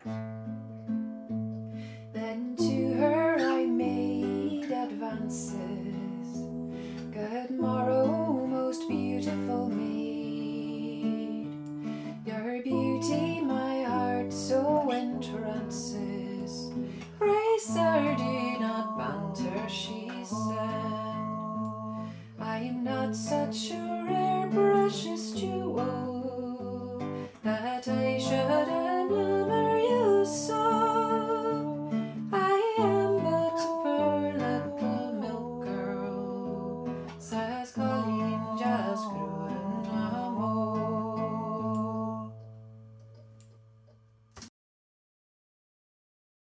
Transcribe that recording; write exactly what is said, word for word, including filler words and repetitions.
Then to her I made advances. Good morrow, most beautiful maid. Your beauty my heart so entrances. Pray, sir, do not banter, she said. I am not such a rare, precious jewel.